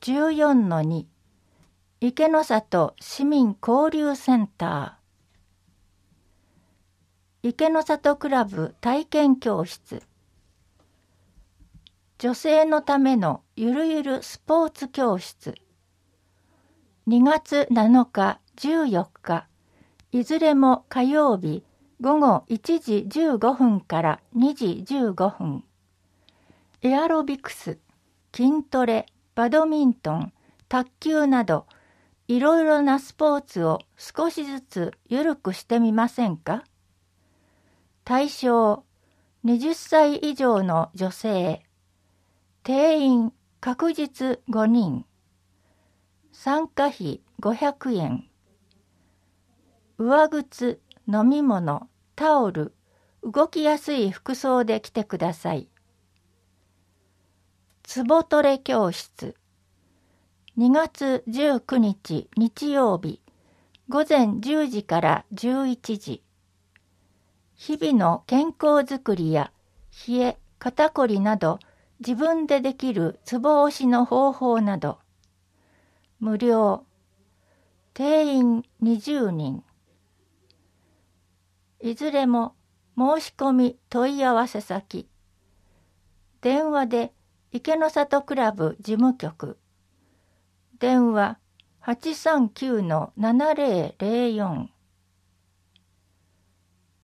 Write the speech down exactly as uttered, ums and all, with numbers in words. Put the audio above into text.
じゅうよんのに 池の里市民交流センター、池の里クラブ体験教室、女性のためのゆるゆるスポーツ教室、にがつなのかじゅうよっか、いずれも火曜日ごごいちじじゅうごふんからにじじゅうごふん、エアロビクス、筋トレ、バドミントン、卓球などいろいろなスポーツを少しずつゆるくしてみませんか？対象はたち以上の女性、定員確実ごにん、参加費ごひゃくえん、上靴、飲み物、タオル、動きやすい服装で来てください。つぼトレ教室、にがつじゅうくにち日曜日、ごぜんじゅうじからじゅういちじ。日々の健康づくりや冷え、肩こりなど自分でできるつぼ押しの方法など。無料。定員にじゅうにん。いずれも申し込み問い合わせ先。電話で池の里クラブ事務局。電話 はちさんきゅうのななぜろぜろよん。